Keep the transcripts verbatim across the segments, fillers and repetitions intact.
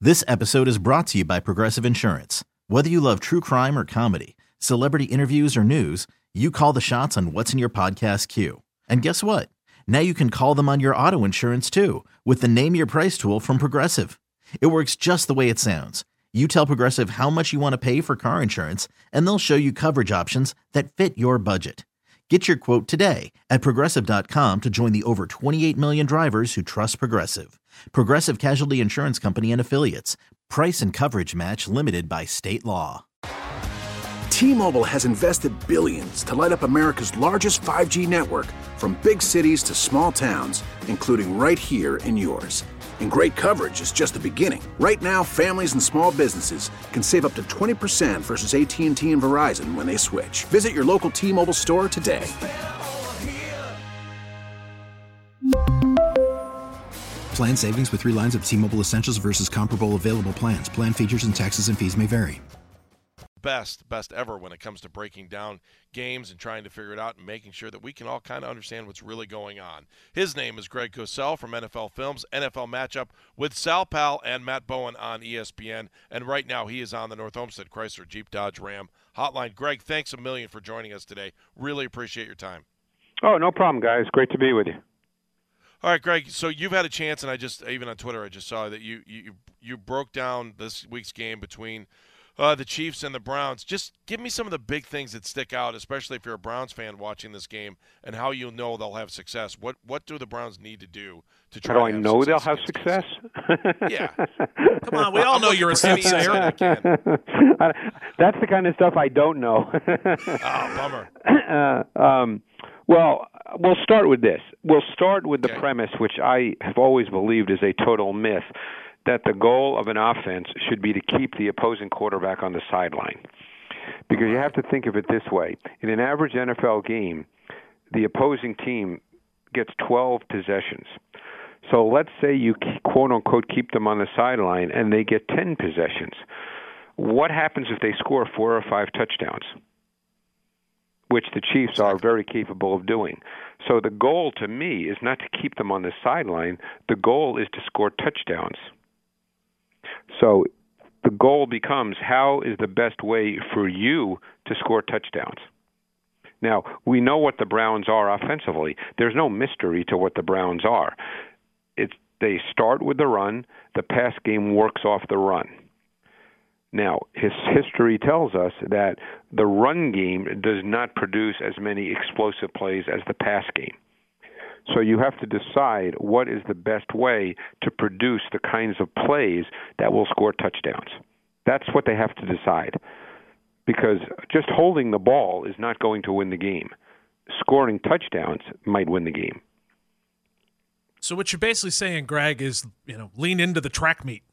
This episode is brought to you by Progressive Insurance. Whether you love true crime or comedy, celebrity interviews or news, you call the shots on what's in your podcast queue. And guess what? Now you can call them on your auto insurance too with the Name Your Price tool from Progressive. It works just the way it sounds. You tell Progressive how much you want to pay for car insurance, and they'll show you coverage options that fit your budget. Get your quote today at Progressive dot com to join the over twenty-eight million drivers who trust Progressive. Progressive Casualty Insurance Company and Affiliates. Price and coverage match limited by state law. T-Mobile has invested billions to light up America's largest five G network, from big cities to small towns, including right here in yours. And great coverage is just the beginning. Right now, families and small businesses can save up to twenty percent versus A T and T and Verizon when they switch. Visit your local T-Mobile store today. Plan savings with three lines of T-Mobile Essentials versus comparable available plans. Plan features and taxes and fees may vary. Best, best ever when it comes to breaking down games and trying to figure it out and making sure that we can all kind of understand what's really going on. His name is Greg Cosell from N F L Films, N F L Matchup with Sal Pal and Matt Bowen on E S P N. And right now he is on the North Olmsted Chrysler Jeep Dodge Ram hotline. Greg, thanks a million for joining us today. Really appreciate your time. Oh, no problem, guys. Great to be with you. All right, Greg, so you've had a chance, and I just, even on Twitter, I just saw that you you, you broke down this week's game between uh, the Chiefs and the Browns. Just give me some of the big things that stick out, especially if you're a Browns fan watching this game, and how you'll know they'll have success. What what do the Browns need to do to try How do to I have know success they'll have success? Yeah. Come on, we all know you're a soothsayer. That's the kind of stuff I don't know. Oh, bummer. uh, um, well, we'll start with this. We'll start with the Okay. premise, which I have always believed is a total myth, that the goal of an offense should be to keep the opposing quarterback on the sideline. Because you have to think of it this way. In an average N F L game, the opposing team gets twelve possessions. So let's say you quote-unquote keep them on the sideline and they get ten possessions. What happens if they score four or five touchdowns? Which the Chiefs are very capable of doing. So the goal to me is not to keep them on the sideline. The goal is to score touchdowns. So the goal becomes, how is the best way for you to score touchdowns? Now, we know what the Browns are offensively. There's no mystery to what the Browns are. It's, they start with the run. The pass game works off the run. Now, his history tells us that the run game does not produce as many explosive plays as the pass game. So you have to decide what is the best way to produce the kinds of plays that will score touchdowns. That's what they have to decide. Because just holding the ball is not going to win the game. Scoring touchdowns might win the game. So what you're basically saying, Greg, is, you know, lean into the track meet.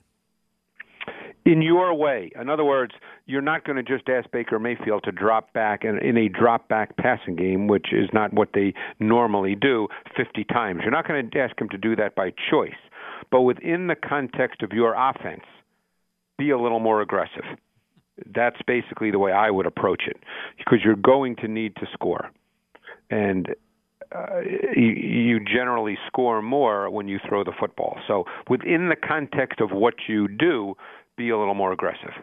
In your way. In other words, you're not going to just ask Baker Mayfield to drop back in, in a drop-back passing game, which is not what they normally do, fifty times. You're not going to ask him to do that by choice. But within the context of your offense, be a little more aggressive. That's basically the way I would approach it, because you're going to need to score. And uh, you, you generally score more when you throw the football. So within the context of what you do, be a little more aggressive.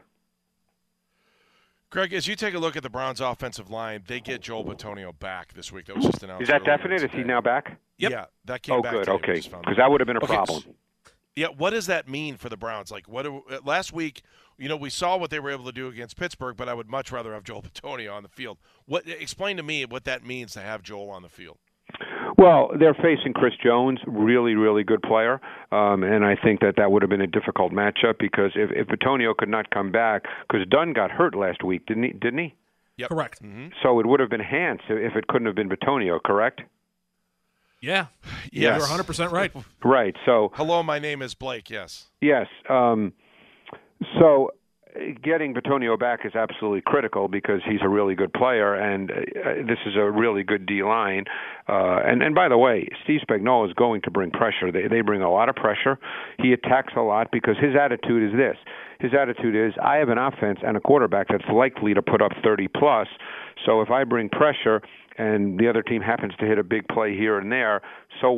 Greg, as you take a look at the Browns' offensive line, they get Joel Bitonio back this week. That was just announced. Is that earlier definite? today. Is he now back? Yep. Yeah, that came Oh, back good. today. We Okay, just found because out. that would have been a Okay, problem. so- Yeah, what does that mean for the Browns? Like, what do, last week, you know, we saw what they were able to do against Pittsburgh, but I would much rather have Joel Bitonio on the field. What explain to me what that means to have Joel on the field? Well, they're facing Chris Jones, really, really good player, um, and I think that that would have been a difficult matchup because if, if Bitonio could not come back, because Dunn got hurt last week, didn't he? Didn't he? Yep. Correct. Mm-hmm. So it would have been Hance if it couldn't have been Bitonio, correct? Yeah. Yes. You're one hundred percent right. Right. So Hello, my name is Blake, yes. yes. Um, so getting Bitonio back is absolutely critical because he's a really good player, and uh, this is a really good D-line. Uh, and, and by the way, Steve Spagnuolo is going to bring pressure. They, they bring a lot of pressure. He attacks a lot because his attitude is this. His attitude is, I have an offense and a quarterback that's likely to put up thirty plus, so if I bring pressure and the other team happens to hit a big play here and there, so what?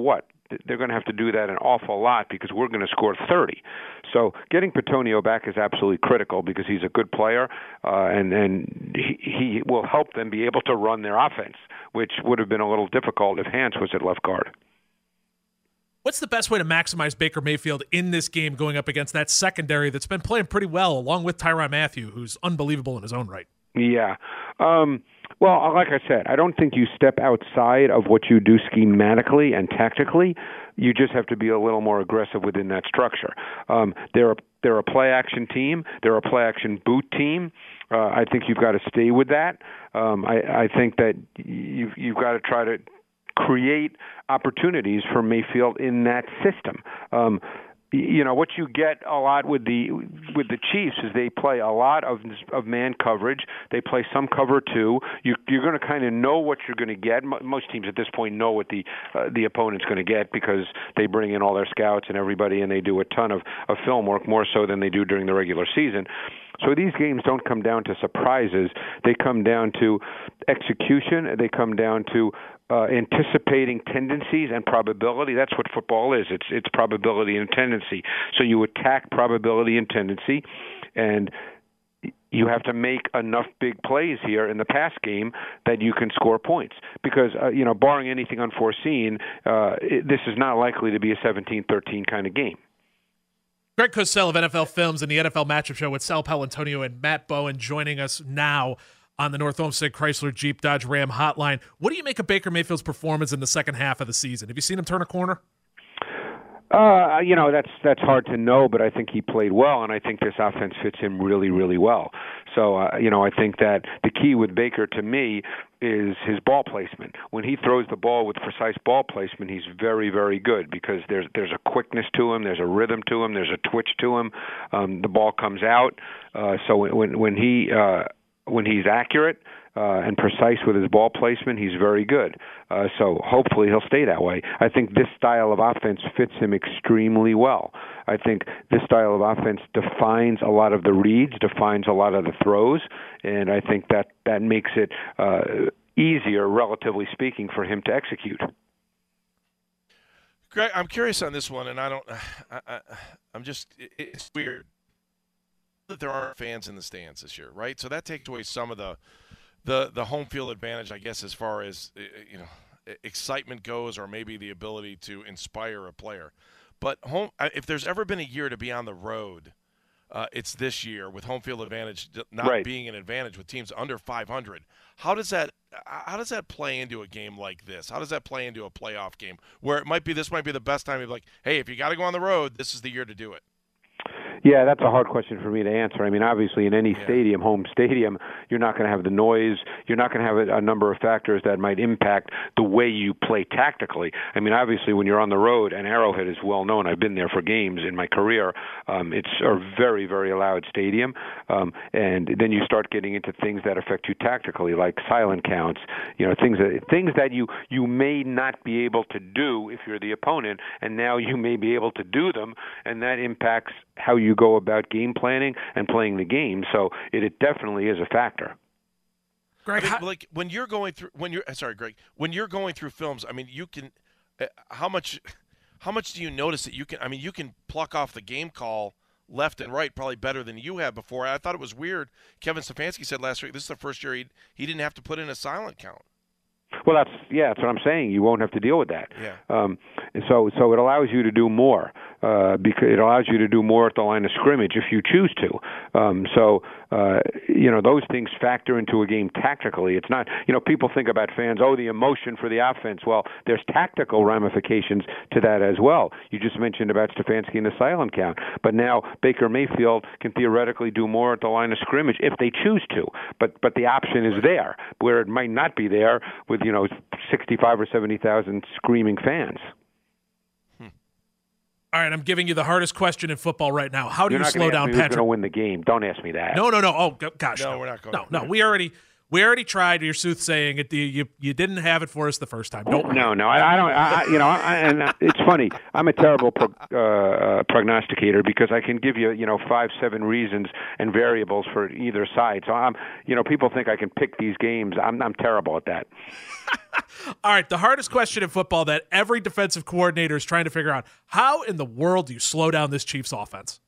they're going to have to do that an awful lot because we're going to score thirty. So getting Petonio back is absolutely critical because he's a good player, uh, and and he, he will help them be able to run their offense, which would have been a little difficult if Hance was at left guard. What's the best way to maximize Baker Mayfield in this game going up against that secondary that's been playing pretty well, along with Tyrann Mathieu, who's unbelievable in his own right? Yeah. Um, well, like I said, I don't think you step outside of what you do schematically and tactically. You just have to be a little more aggressive within that structure. Um, they're a, they're a play-action team. They're a play-action boot team. Uh, I think you've got to stay with that. Um, I, I think that you've, you've got to try to create opportunities for Mayfield in that system. Um, you know, what you get a lot with the with the Chiefs is they play a lot of of man coverage. They play some cover two. You, you're going to kind of know what you're going to get. Most teams at this point know what the uh, the opponent's going to get because they bring in all their scouts and everybody, and they do a ton of, of film work, more so than they do during the regular season. So these games don't come down to surprises. They come down to execution. They come down to uh, anticipating tendencies and probability. That's what football is. It's it's probability and tendency. So you attack probability and tendency, and you have to make enough big plays here in the pass game that you can score points. Because, uh, you know, barring anything unforeseen, uh, it, this is not likely to be a seventeen thirteen kind of game. Greg Cosell of N F L Films and the N F L Matchup Show with Sal Paolantonio and Matt Bowen joining us now on the North Olmsted Chrysler Jeep Dodge Ram hotline. What do you make of Baker Mayfield's performance in the second half of the season? Have you seen him turn a corner? Uh, you know, that's that's hard to know, but I think he played well, and I think this offense fits him really, really well. So, uh, you know, I think that the key with Baker, to me, is his ball placement. When he throws the ball with precise ball placement, he's very, very good because there's there's a quickness to him, there's a rhythm to him, there's a twitch to him. Um, the ball comes out. Uh, so when when he uh, when he's accurate uh, and precise with his ball placement, he's very good. Uh, so hopefully he'll stay that way. I think this style of offense fits him extremely well. I think this style of offense defines a lot of the reads, defines a lot of the throws, and I think that, that makes it uh, easier, relatively speaking, for him to execute. Greg, I'm curious on this one, and I don't I, I, I'm just – it's weird that there aren't fans in the stands this year, right? So that takes away some of the – the the home field advantage, I guess, as far as, you know, excitement goes, or maybe the ability to inspire a player. But home, if there's ever been a year to be on the road, uh, it's this year with home field advantage not right. being an advantage with teams under five hundred. How does that how does that play into a game like this? How does that play into a playoff game where it might be this might be the best time of like, hey, if you got to go on the road, this is the year to do it? Yeah, that's a hard question for me to answer. I mean, obviously, in any yeah. stadium, home stadium, you're not going to have the noise. You're not going to have a, a number of factors that might impact the way you play tactically. I mean, obviously, when you're on the road, and Arrowhead is well known. I've been there for games in my career. Um, it's a very, very loud stadium. Um, and then you start getting into things that affect you tactically, like silent counts, you know, things that, things that you, you may not be able to do if you're the opponent, and now you may be able to do them, and that impacts how you go about game planning and playing the game. So it, it definitely is a factor. Greg, I mean, how, like when you're going through when you're sorry, Greg, when you're going through films, I mean, you can uh, how much how much do you notice that you can? I mean, you can pluck off the game call left and right probably better than you have before. I thought it was weird. Kevin Stefanski said last week this is the first year he he didn't have to put in a silent count. Well, that's yeah, that's what I'm saying. You won't have to deal with that. Yeah. Um, so so it allows you to do more uh, because it allows you to do more at the line of scrimmage if you choose to. Um, so uh, you know those things factor into a game tactically. It's not you know people think about fans. Oh, the emotion for the offense. Well, there's tactical ramifications to that as well. You just mentioned about Stefanski and the silent count, but now Baker Mayfield can theoretically do more at the line of scrimmage if they choose to. But but the option is there where it might not be there with you know sixty-five or seventy thousand screaming fans. Hmm. All right, I'm giving you the hardest question in football right now. How do You're you not slow ask down me Patrick? Who's going to win the game? Don't ask me that. No, no, no. Oh gosh, no, no. we're not going. No, no. We already we already tried your soothsaying. It, you you didn't have it for us the first time. Don't worry. No, no, I, I don't. I, you know, I, and it's funny. I'm a terrible pro, uh, prognosticator because I can give you, you know, five, seven reasons and variables for either side. So I'm, you know, people think I can pick these games. I'm, I'm terrible at that. All right, the hardest question in football that every defensive coordinator is trying to figure out: how in the world do you slow down this Chiefs offense?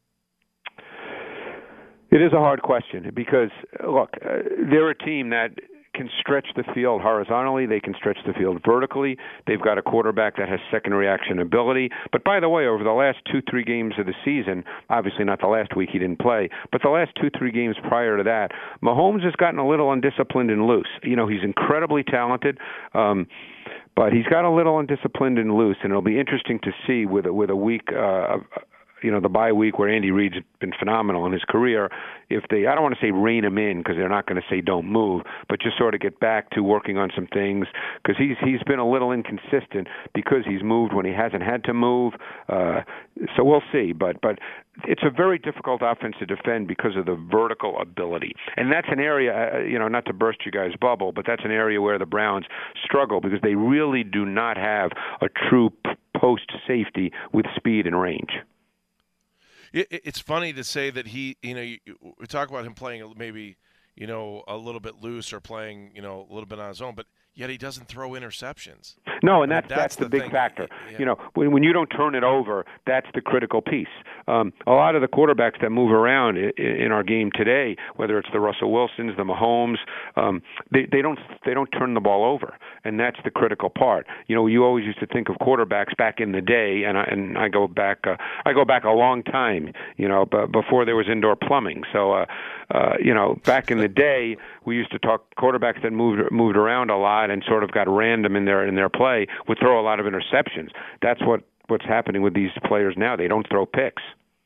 It is a hard question because, look, uh, they're a team that can stretch the field horizontally. They can stretch the field vertically. They've got a quarterback that has second reaction ability. But by the way, over the last two, three games of the season, obviously not the last week he didn't play, but the last two, three games prior to that, Mahomes has gotten a little undisciplined and loose. You know, he's incredibly talented. Um, But he's got a little undisciplined and loose, and it'll be interesting to see with a, with a week, uh, you know, the bye week where Andy Reid's been phenomenal in his career. If they, I don't want to say rein him in because they're not going to say don't move, but just sort of get back to working on some things because he's he's been a little inconsistent because he's moved when he hasn't had to move. Uh, so we'll see, but but. It's a very difficult offense to defend because of the vertical ability. And that's an area, uh, you know, not to burst you guys' bubble, but that's an area where the Browns struggle because they really do not have a true p- post safety with speed and range. It, it's funny to say that he, you know, you, we talk about him playing maybe, you know, a little bit loose or playing, you know, a little bit on his own, but yet he doesn't throw interceptions. No, and that's I mean, that's, that's the, the big thing. factor. Yeah. You know, when when you don't turn it over, that's the critical piece. Um, a lot of the quarterbacks that move around in, in our game today, whether it's the Russell Wilsons, the Mahomes, um, they they don't they don't turn the ball over, and that's the critical part. You know, you always used to think of quarterbacks back in the day, and I, and I go back uh, I go back a long time. You know, but before there was indoor plumbing. So, uh, uh, you know, back in the day, we used to talk quarterbacks that moved moved around a lot and sort of got random in their in their play would throw a lot of interceptions. That's what, what's happening with these players now. They don't throw picks.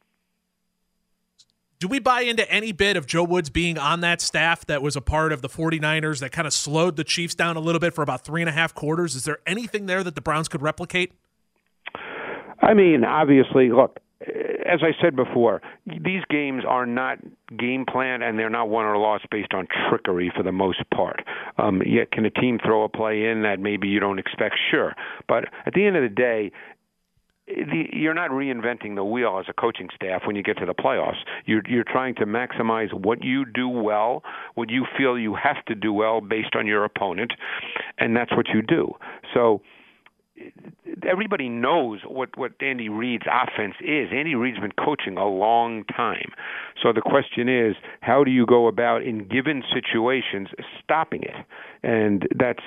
Do we buy into any bit of Joe Woods being on that staff that was a part of the 49ers that kind of slowed the Chiefs down a little bit for about three and a half quarters? Is there anything there that the Browns could replicate? I mean, obviously, look, as I said before, these games are not game planned, and they're not won or lost based on trickery for the most part. Um, yet, can a team throw a play in that maybe you don't expect? Sure. But at the end of the day, the, you're not reinventing the wheel as a coaching staff when you get to the playoffs. You're, you're trying to maximize what you do well, what you feel you have to do well based on your opponent, and that's what you do. So everybody knows what, what Andy Reid's offense is. Andy Reid's been coaching a long time. So the question is, how do you go about, in given situations, stopping it? And that's,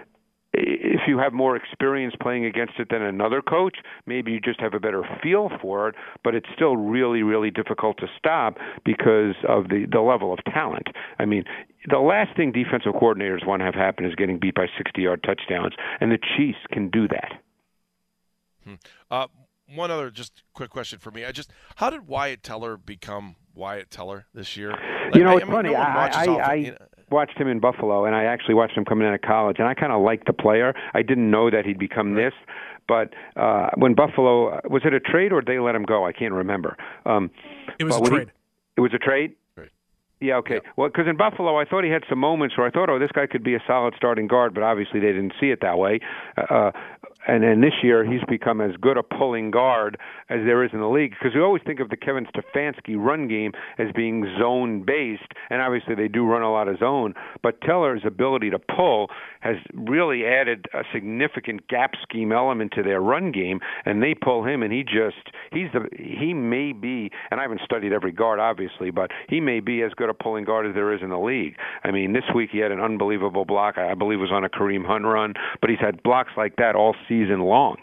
if you have more experience playing against it than another coach, maybe you just have a better feel for it, but it's still really, really difficult to stop because of the, the level of talent. I mean, the last thing defensive coordinators want to have happen is getting beat by sixty-yard touchdowns, and the Chiefs can do that. Hmm. Uh, one other just quick question for me. I just, how did Wyatt Teller become Wyatt Teller this year? Like, you know, I, it's I mean, funny. no one I, watches I, off- I you know, watched him in Buffalo, and I actually watched him coming out of college, and I kind of liked the player. I didn't know that he'd become this. But uh, when Buffalo, was it a trade or did they let him go? I can't remember. Um, It was a when he- trade. it was a trade? Yeah, okay. Yep. Well, because in Buffalo, I thought he had some moments where I thought, oh, this guy could be a solid starting guard, but obviously they didn't see it that way. Uh, and then this year, he's become as good a pulling guard as there is in the league, because we always think of the Kevin Stefanski run game as being zone-based, and obviously they do run a lot of zone, but Teller's ability to pull has really added a significant gap scheme element to their run game, and they pull him, and he just, he's the, he may be, and I haven't studied every guard, obviously, but he may be as good a pulling guard as there is in the league. I mean, this week he had an unbelievable block, I believe it was on a Kareem Hunt run, but he's had blocks like that all season long.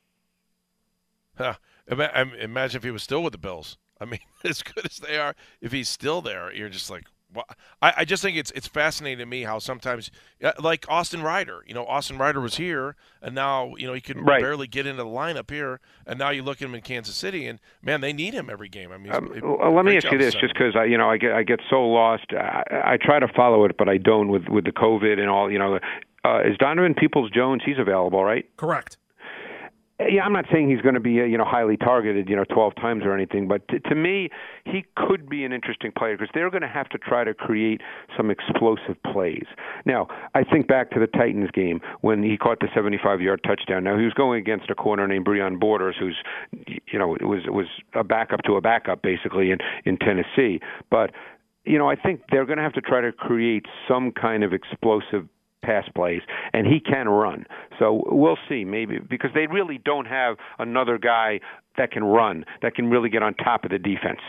Huh. Imagine if he was still with the Bills. I mean, as good as they are, if he's still there, you're just like, well, I, I just think it's it's fascinating to me how sometimes, like Austin Ryder, you know, Austin Ryder was here, and now, you know, he could right. barely get into the lineup here, and now you look at him in Kansas City, and, man, they need him every game. I mean, um, it, well, let me ask you this, job just because I, you know, I get I get so lost. I, I try to follow it, but I don't with with the COVID and all. You know, uh, is Donovan Peoples-Jones? He's available, right? Correct. Yeah, I'm not saying he's going to be, uh, you know, highly targeted, you know, twelve times or anything, but to, to me, he could be an interesting player because they're going to have to try to create some explosive plays. Now, I think back to the Titans game when he caught the seventy-five-yard touchdown. Now, he was going against a corner named Breon Borders, who's, you know, it was it was a backup to a backup basically in, in Tennessee. But, you know, I think they're going to have to try to create some kind of explosive pass plays, and he can run. So we'll see, maybe, because they really don't have another guy that can run, that can really get on top of the defense.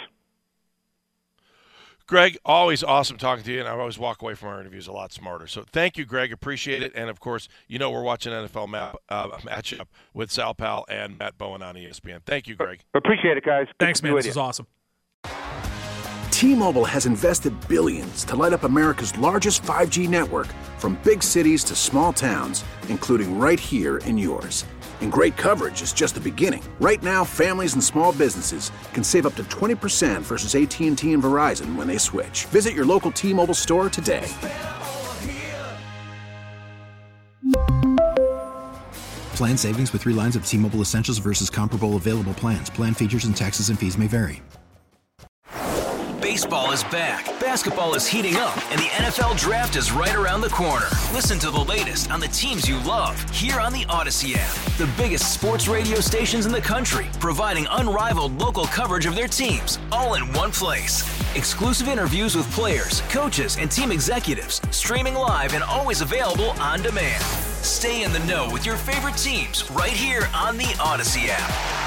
Greg, always awesome talking to you, and I always walk away from our interviews a lot smarter. So thank you, Greg. Appreciate it. And, of course, you know we're watching N F L map, uh, matchup with Sal Pal and Matt Bowen on E S P N. Thank you, Greg. Appreciate it, guys. Good Thanks, man. This is awesome. T-Mobile has invested billions to light up America's largest five G network, from big cities to small towns, including right here in yours. And great coverage is just the beginning. Right now, families and small businesses can save up to twenty percent versus A T and T and Verizon when they switch. Visit your local T-Mobile store today. Plan savings with three lines of T-Mobile Essentials versus comparable available plans. Plan features and taxes and fees may vary. Baseball is back, basketball is heating up, and the N F L Draft is right around the corner. Listen to the latest on the teams you love here on the Odyssey app. The biggest sports radio stations in the country, providing unrivaled local coverage of their teams, all in one place. Exclusive interviews with players, coaches, and team executives, streaming live and always available on demand. Stay in the know with your favorite teams right here on the Odyssey app.